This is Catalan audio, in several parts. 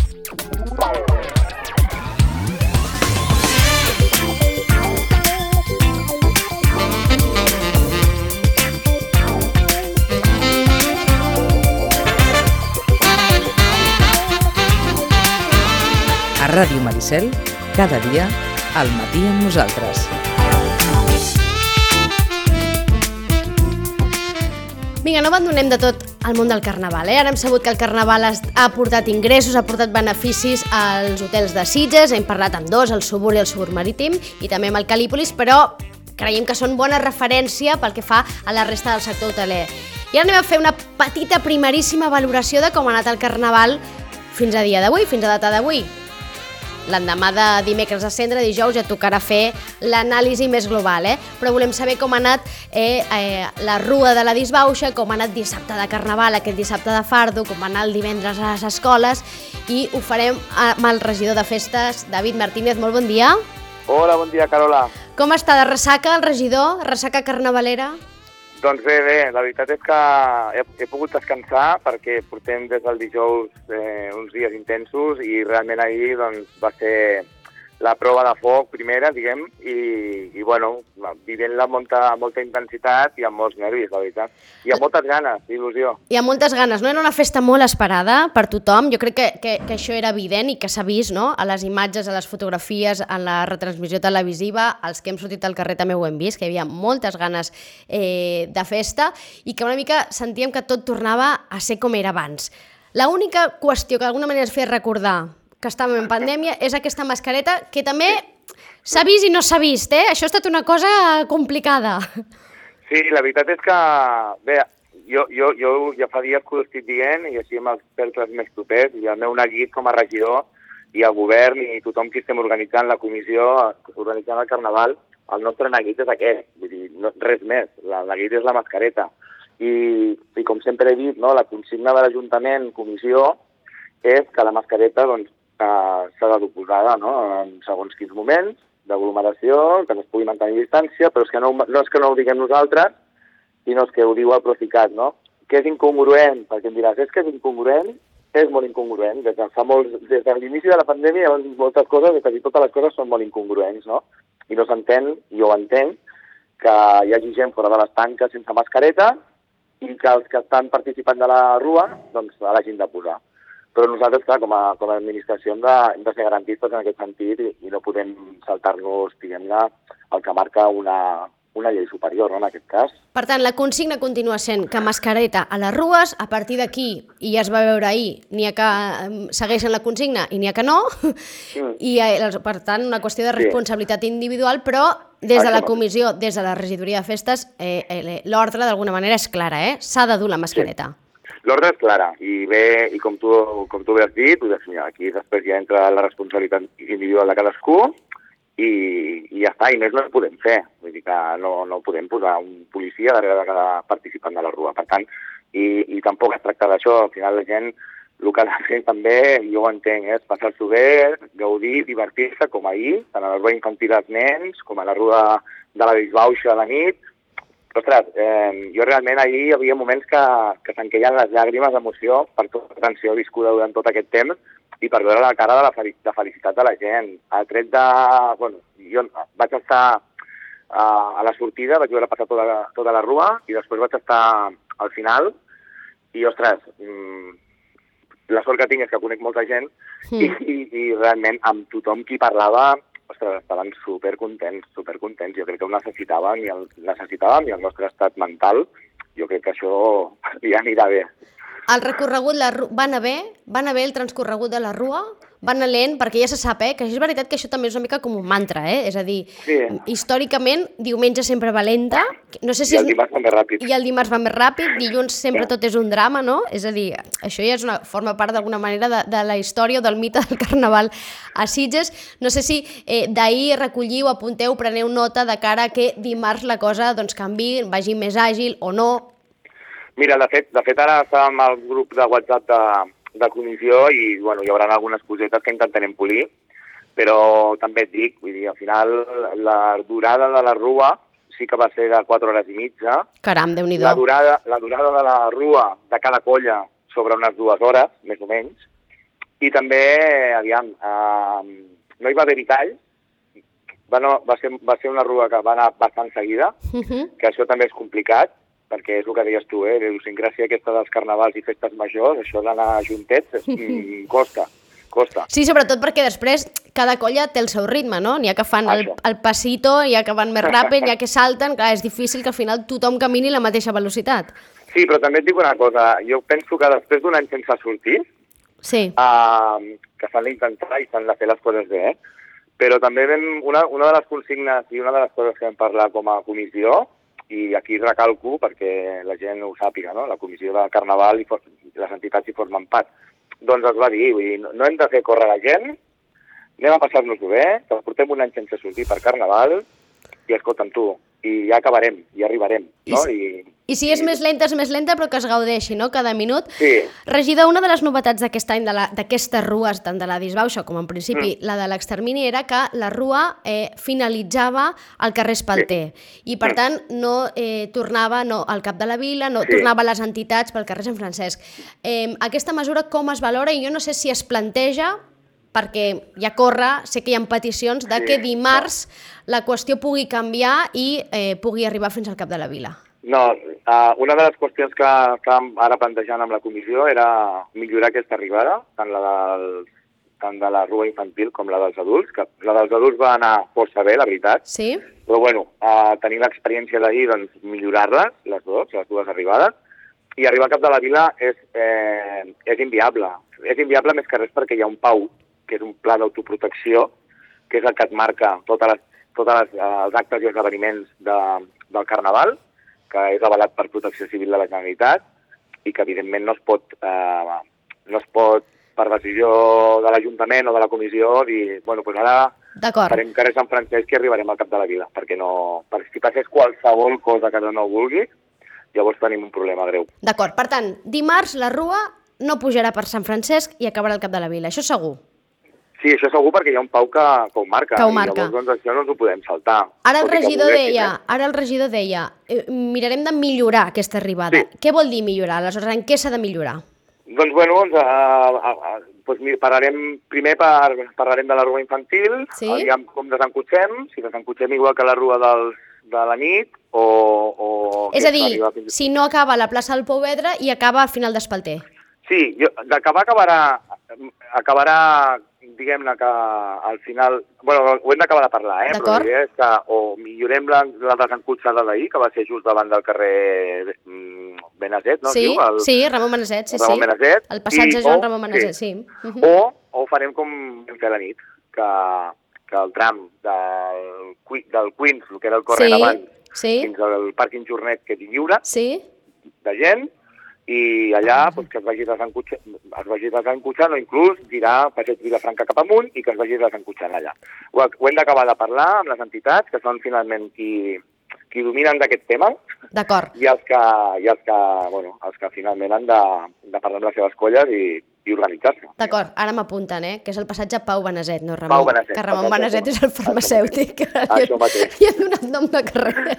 A Ràdio Maricel, cada dia, al matí amb nosaltres. Vinga, no abandonem de tot el món del carnaval. Ara hem sabut que el carnaval ha portat ingressos, ha portat beneficis als hotels de Sitges, hem parlat amb dos, el Subur i el Subur Marítim, i també amb el Cal·lípolis, però creiem que són bona referència pel que fa a la resta del sector hoteler. I ara anem a fer una petita, primeríssima valoració de com ha anat el carnaval fins a dia d'avui, fins a data d'avui. L'endemà de dimecres a Cendra, dijous, ja tocarà fer l'anàlisi més global, però volem saber com ha anat la Rua de la Disbauxa, com ha anat dissabte de Carnaval, aquest dissabte de Fardo, com va anar el divendres a les escoles, i ho farem amb el regidor de festes, David Martínez. Molt bon dia. Hola, bon dia, Carola. Com està de ressaca el regidor? Ressaca carnavalera? Doncs bé, la veritat és que he pogut descansar perquè portem des del dijous uns dies intensos i realment ahir doncs, va ser la prova de foc primera, diguem, i bueno, vivent-la amb molta intensitat i amb molts nervis, la veritat. I amb moltes ganes, il·lusió. I amb moltes ganes, no? Era una festa molt esperada per tothom, jo crec que això era evident i que s'ha vist, no? A les imatges, a les fotografies, en la retransmissió televisiva, els que hem sortit al carrer també ho hem vist, que hi havia moltes ganes de festa i que una mica sentíem que tot tornava a ser com era abans. L'única qüestió que d'alguna manera ens feia recordar que estàvem en pandèmia és aquesta mascareta que també s'ha vist i no s'ha vist, Això ha estat una cosa complicada. Sí, la veritat és que, bé, jo ja fa dies que ho estic dient i així amb els cercles més propers i el meu neguit com a regidor i el govern i tothom que estem organitzant la comissió, organitzant el carnaval, el nostre neguit és aquest, vull dir, no, res més, el neguit és la mascareta. I com sempre he dit, no, la consigna de l'Ajuntament, comissió, és que la mascareta doncs, s'ha de posar en segons quins moments d'aglomeració, que no es pugui mantenir distància, però és que no és que no ho diguem nosaltres, sinó que ho diu el Procicat, no? Que és incongruent, perquè em diràs, és que és incongruent, és molt incongruent. Des de l'inici de la pandèmia hi ha moltes coses, quasi totes les coses són molt incongruents, no? I no s'entén, i jo ho entenc, que hi hagi gent fora de les tanques sense mascareta i que els que estan participant de la Rua doncs l'hagin de posar. Però nosaltres, clar, com a administració hem de ser garantistes en aquest sentit i no podem saltar-nos, diguem-ne, el que marca una llei superior, no, en aquest cas. Per tant, la consigna continua sent que mascareta a les rues, a partir d'aquí, i ja es va veure ahir, n'hi ha que segueixen la consigna i n'hi ha que no, i per tant, una qüestió de responsabilitat individual, però des de la comissió, des de la regidoria de festes, l'ordre d'alguna manera és clara, s'ha de dur la mascareta. Sí. L'ordre és clara, i com tu bé has dit, aquí després ja entra la responsabilitat individual de cadascú i ja està, i més no ho podem fer. Vull dir que no podem posar un policia darrere de cada participant de la Rua. Per tant, i tampoc es tracta d'això. Al final la gent el que ha de fer també, jo ho entenc, és passar-s'ho bé, gaudir, divertir-se, com ahir, tant a la Rua infantil dels nens, com a la Rua de la Disbauxa a la nit. Ostres, jo realment ahir hi havia moments que se'm queien les llàgrimes d'emoció per tota la tensió viscuda durant tot aquest temps i per veure la cara de felicitat de la gent. A tret de... Bueno, jo vaig estar a la sortida, vaig veure passar tota la Rua i després vaig estar al final i, ostres, la sort que tinc és que conec molta gent i realment amb tothom qui parlava, ostres, estaven supercontents. Jo crec que ho necessitàvem i el nostre estat mental, jo crec que això ja anirà bé. El recorregut va anar bé el transcorregut de la Rua? Va anar lent, perquè ja se sap, que és veritat que això també és una mica com un mantra, és a dir, històricament, diumenge sempre va lenta, no sé si i el dimarts va més ràpid. I el dimarts va més ràpid, dilluns sempre tot és un drama, no? És a dir, això ja forma part d'alguna manera de la història o del mite del carnaval a Sitges. No sé si d'ahir recolliu, apunteu, preneu nota de cara a que dimarts la cosa canviï, vagi més àgil o no. Mira, de fet ara estàvem al grup de WhatsApp de comissió i bueno, hi haurà algunes cosetes que intentarem polir, però també et dic, vull dir, al final la durada de la Rua sí que va ser de 4 hores i mitja. Caram, Déu-n'hi-do. La durada de la Rua de cada colla sobre unes 2 hores, més o menys, I també, aviam, no hi va haver talls, va ser una rua que va anar bastant seguida, que això també és complicat, perquè és el que deies tu, la idiosincràsia aquesta dels carnavals i festes majors, això d'anar juntets, costa. Sí, sobretot perquè després cada colla té el seu ritme, no? N'hi ha que fan el passito, n'hi ha que van més ràpid, n'hi ha que salten, clar, és difícil que al final tothom camini a la mateixa velocitat. Sí, però també et dic una cosa, jo penso que després d'un any sense sortir, sí. Que s'han d'intentar i s'han de fer les coses bé, però també una de les consignes i una de les coses que vam parlar com a comissió, i aquí recalco perquè la gent ho sàpiga, no? La comissió de Carnaval i les entitats hi formen part, doncs es va dir, vull dir, no hem de fer córrer la gent, anem a passar-nos-ho bé, que portem un any sense sortir per Carnaval, i escolta'm tu, i ja acabarem, i arribarem, no? I si és més lenta, però que es gaudeixi, no?, cada minut. Sí. Regidor, una de les novetats d'aquest any d'aquestes rues, tant de la Disbauxa com en principi la de l'Extermini, era que la rua finalitzava al carrer Espalter i per tant no tornava al cap de la vila, no tornava a les entitats pel carrer Sant Francesc. Aquesta mesura com es valora? I jo no sé si es planteja, perquè ja corre, sé que hi ha peticions, de que dimarts la qüestió pugui canviar i pugui arribar fins al cap de la vila. No, una de les qüestions que estàvem ara plantejant amb la comissió era millorar aquesta arribada, tant de la rua infantil com la dels adults, que la dels adults va anar força bé, la veritat. Sí. Però bueno, tenint l'experiència d'ahir, doncs millorar-les, les dues arribades, i arribar al cap de la vila és inviable. És inviable més que res perquè hi ha un PAU, que és un pla d'autoprotecció, que és el que et marca tots els actes i esdeveniments del Carnaval, que és avalat per Protecció Civil de la Generalitat i que evidentment no es pot per decisió de l'Ajuntament o de la comissió dir, bueno, doncs ara farem carrer Sant Francesc i arribarem al cap de la vila, perquè si passés qualsevol cosa que no vulgui, llavors tenim un problema greu. D'acord, per tant, dimarts la rua no pujarà per Sant Francesc i acabarà al cap de la vila, això segur? Sí, això segur perquè hi ha un PAU que ho marca. I llavors doncs, això no ens ho podem saltar. Ara el regidor deia, mirarem de millorar aquesta arribada. Sí. Què vol dir millorar? Aleshores, en què s'ha de millorar? Doncs, bueno, primer parlarem de la rua infantil, aviam com desencotxem, si desencotxem igual que la rua de la nit o... És a dir, si no acaba a la plaça del Pouvedre i acaba al final d'Espalter. Sí, acabarà, diguem-ne que al final... Bueno, ho hem d'acabar de parlar, però la idea és que o millorem la desencotxada d'ahir, que va ser just davant del carrer Benazet, no? Sí, Ramon Benazet, sí. El passatge Joan Ramon Benazet, sí. O farem com vam fer la nit, que el tram del Queens, el que era el corrent abans, fins al pàrquing Jornet quedi lliure de gent, i allà que es vagi desencotxant o inclús girar Passeig Vilafranca cap amunt i que es vagi desencotxant allà. Ho hem d'acabar de parlar amb les entitats, que són finalment qui dominen d'aquest tema. D'acord. I els que finalment han de parlar amb les seves colles i organitzar-se. D'acord, ara m'apunten, que és el passatge Pau Benazet, no Ramon? Pau Benazet. Que Ramon Benazet és el farmacèutic. Això mateix. I ha donat nom de carrer.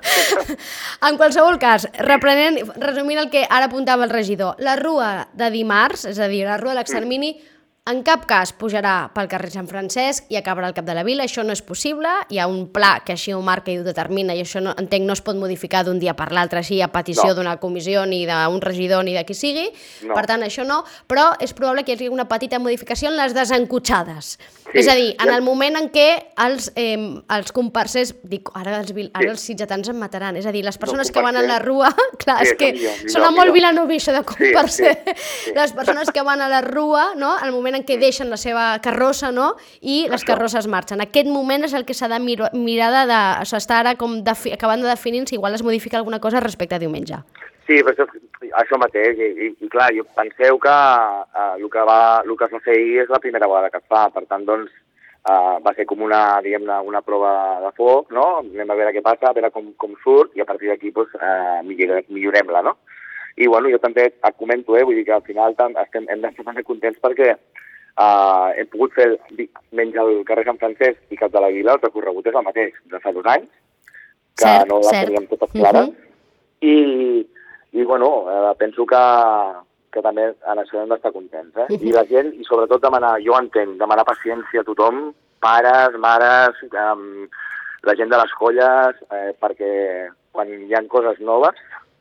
En qualsevol cas, resumint el que ara apuntava el regidor, la rua de dimarts, és a dir, la rua de l'Extermini, en cap cas pujarà pel carrer Sant Francesc i acabarà al cap de la vila, això no és possible, hi ha un pla que així ho marca i ho determina i això no es pot modificar d'un dia per l'altre així a petició d'una comissió ni d'un regidor ni de qui sigui, per tant això no, però és probable que hi hagi una petita modificació en les desencotxades, és a dir, en el moment en què els comparsers, dic, ara els sitgetans em mataran, és a dir, les persones que van a la rua, clar, és que sona molt vilanoví això de comparser, les persones que van a la rua, no?, al moment en què deixen la seva carrossa, no?, i les carrosses marxen. Aquest moment és el que s'ha de mirar s'està ara com acabant de definir si igual es modifica alguna cosa respecte a diumenge. Sí, però això mateix, i clar, penseu que el que es va fer ahir és la primera vegada que es fa, per tant, doncs, va ser com una prova de foc, no?, anem a veure què passa, a veure com surt, i a partir d'aquí millorem-la, no? I bueno, jo també et comento, vull dir que al final hem d'estar també contents perquè hem pogut fer, menys el carrer Sant Francesc i cap de la vila, el recorregut és el mateix de fa 2 anys, que no la teníem totes clares, i bueno, penso que que també en això hem d'estar contents, I la gent, i sobretot demanar, jo entenc, demanar paciència a tothom, pares, mares, la gent de les colles, perquè quan hi ha coses noves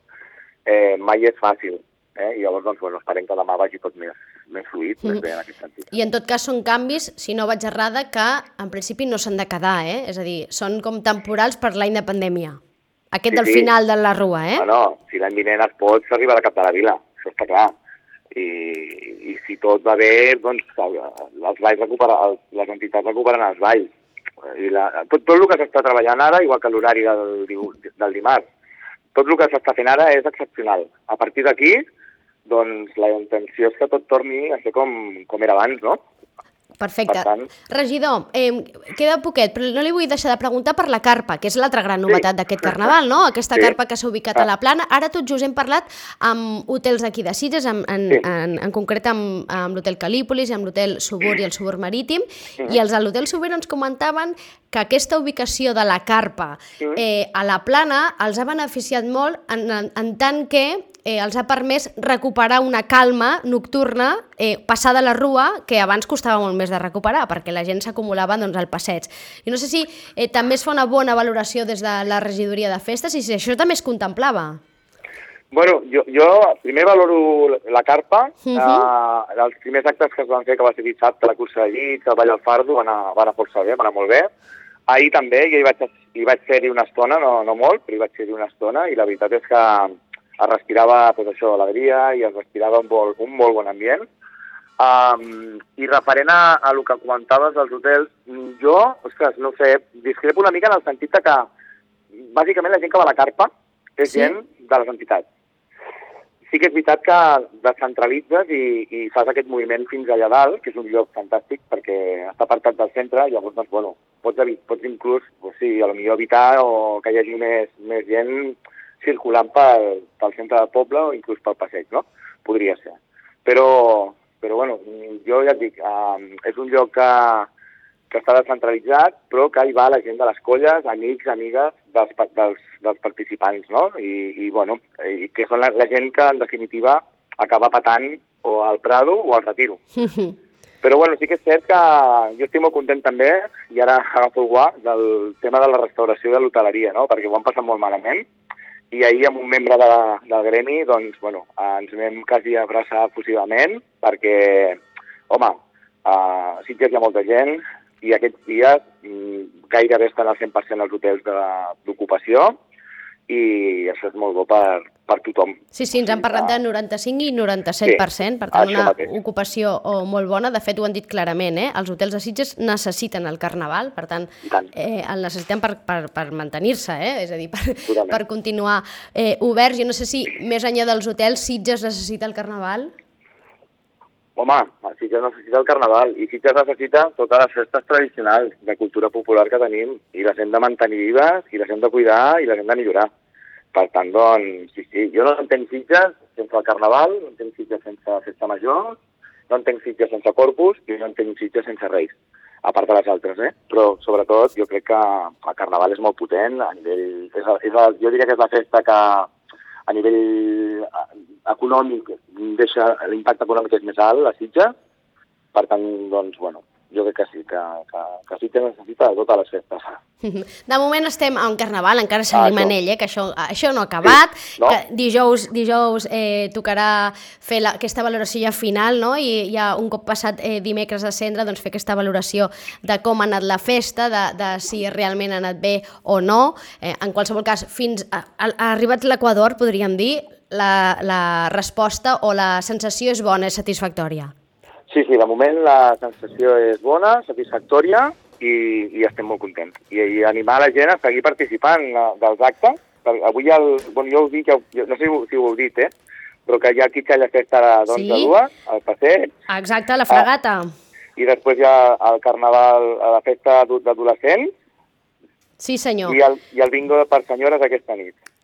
mai és fàcil, i llavors doncs, esperem que demà vagi tot més fluid, més bé en aquest sentit. I en tot cas són canvis, si no vaig errada, que en principi no s'han de quedar, és a dir, són com temporals per l'any de pandèmia. Aquest del final de la rua, No, si l'any vinent es pot, s'arriba a la cap de la vila, això està clar. I si tot va bé, doncs els valls les entitats recuperen els valls. Tot el que s'està treballant ara, igual que l'horari del dimarts, tot el que s'està fent ara és excepcional. A partir d'aquí, doncs la intenció és que tot torni a ser com era abans, no? Perfecte. Per tant... Regidor, queda poquet, però no li vull deixar de preguntar per la carpa, que és l'altra gran novetat d'aquest carnaval, no? Aquesta carpa que s'ha ubicat a la Plana. Ara tot just hem parlat amb hotels d'aquí de Sitges, en concret amb l'hotel Calípolis i amb l'hotel Subur i el Subur Marítim, i els de l'hotel Subur ens comentaven que aquesta ubicació de la carpa a la Plana els ha beneficiat molt en tant que els ha permès recuperar una calma nocturna passada la rua que abans costava molt més de recuperar perquè la gent s'acumulava al passeig. I no sé si també es fa una bona valoració des de la regidoria de festes i si això també es contemplava. Bueno, jo primer valoro la carpa. Els primers actes que es van fer, que va ser dissabte, la cursa de llit, el ball al fardo, va anar força bé, va anar molt bé. Ahir també, jo hi vaig ser-hi una estona, no molt, però hi vaig ser-hi una estona i la veritat és que es respirava tot això, alegria, i es respirava un molt bon ambient. I referent a el que comentaves dels hotels, jo, ostres, no sé, discrepo una mica en el sentit que bàsicament la gent que va a la carpa és gent de les entitats. Sí que és veritat que descentralitzes i fas aquest moviment fins allà dalt, que és un lloc fantàstic perquè està apartat del centre, i llavors, doncs, bueno, pots inclús, potser evitar o que hi hagi més gent circulant pel centre del poble o inclús pel passeig, no? Podria ser. Però bueno, jo ja et dic, és un lloc que està descentralitzat, però que hi va la gent de les colles, amics, amigues dels participants, no? I bueno, que són la gent que, en definitiva, acaba patant o al Prado o al Retiro. Però bueno, sí que és cert que jo estic molt content també, i ara agafo el guà, del tema de la restauració de l'hoteleria, no? Perquè ho han passat molt malament. I ahir amb un membre del gremi, doncs, bueno, ens vam quasi abraçar efusivament perquè, home, a Sitges hi ha molta gent i aquests dies gairebé estan al 100% els hotels d'ocupació i això és molt bo per tothom. Sí, ens han parlat de 95 i 97%, per tant una ocupació molt bona. De fet, ho han dit clarament, els hotels de Sitges necessiten el carnaval, per tant, el necessiten per mantenir-se, és a dir, per continuar oberts. Jo no sé si, més enllà dels hotels, Sitges necessita el carnaval? Home, Sitges necessita el carnaval i Sitges necessita totes les festes tradicionals de cultura popular que tenim i les hem de mantenir vives i les hem de cuidar i les hem de millorar. Per tant, doncs, sí, jo no entenc Sitges sense el carnaval, no entenc Sitges sense festa major, no entenc Sitges sense Corpus i no entenc Sitges sense Reis, a part de les altres, Però, sobretot, jo crec que el carnaval és molt potent, a nivell... jo diria que és la festa que a nivell econòmic deixa l'impacte econòmic és més alt a Sitges, per tant, doncs, bueno, jo crec que sí, que Sitges necessita totes les festes. De moment estem a un carnaval, encara seguim en ell, que això no ha acabat, sí, no? Que dijous tocarà fer aquesta valoració ja final, no? I ja un cop passat dimecres de cendre, doncs fer aquesta valoració de com ha anat la festa, de si realment ha anat bé o no. En qualsevol cas, fins ha arribat l'Equador, podríem dir, la resposta o la sensació és bona, és satisfactòria. Sí, de moment la sensació és bona, satisfactòria i estem molt contents. I animar la gent a seguir participant dels actes. Avui jo us dic, no sé si ho heu dit, però que hi ha aquí la festa de 2, al passeig. Exacte, la fregata. I després hi ha el carnaval, la festa d'adolescents. Sí, senyor. I el bingo per senyores aquesta nit.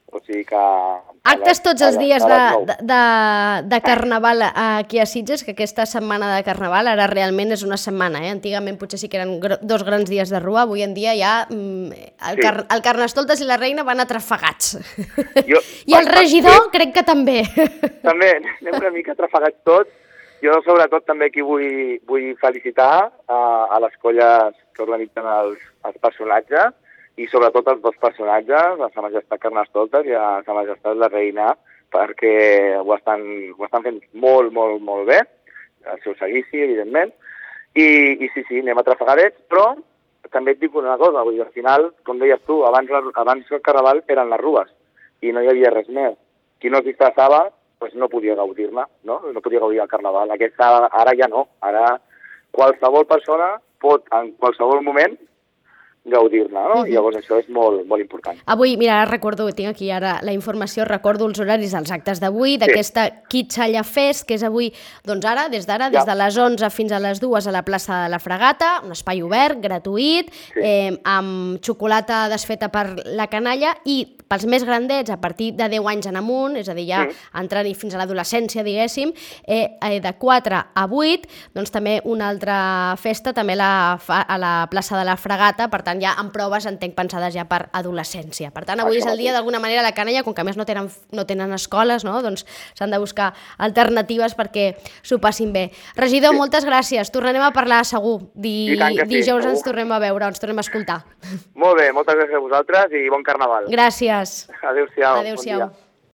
O sigui que... Actes tots els dies de Carnaval aquí a Sitges, que aquesta setmana de Carnaval ara realment és una setmana, Antigament potser sí que eren 2 grans dies de rua, avui en dia ja el Carnestoltes i la Reina van atrafegats. I el regidor crec que també. També, anem una mica atrafegats tots. Jo sobretot també aquí vull felicitar a les colles que organitzen els personatges, i sobretot els 2 personatges, a Sa Majestat Carnestoltes i a Sa Majestat la Reina, perquè ho estan fent molt, molt, molt bé, el seu seguici, evidentment, i sí, anem atrafegadets, però també et dic una cosa, vull dir, al final, com deies tu, abans el Carnaval eren les rues, i no hi havia res més. Qui no es disfressava, doncs no podia gaudir-ne, no podia gaudir del Carnaval. Ara ja no, ara qualsevol persona pot, en qualsevol moment, gaudir-ne, no? Llavors això és molt, molt important. Avui, mira, recordo, tinc aquí ara la informació, recordo els horaris dels actes d'avui, d'aquesta Quitxalla Fest, que és avui, doncs ara, des de les 11 fins a les 2 a la plaça de la Fragata, un espai obert, gratuït, amb xocolata desfeta per la canalla, i pels més grandets, a partir de 10 anys en amunt, és a dir, ja entrant fins a l'adolescència, diguéssim, de 4 a 8, doncs també una altra festa, també a la plaça de la Fragata, per tant, ja amb proves, entenc, pensades ja per adolescència. Per tant, avui és el dia, d'alguna manera, la canalla, com que a més no tenen escoles, no? Doncs s'han de buscar alternatives perquè s'ho passin bé. Regidor, moltes gràcies. Tornarem a parlar, segur. Dijous ens tornem a veure, ens tornem a escoltar. Molt bé, moltes gràcies a vosaltres i bon Carnaval. Gràcies. Adéu-siau. Adéu-siau.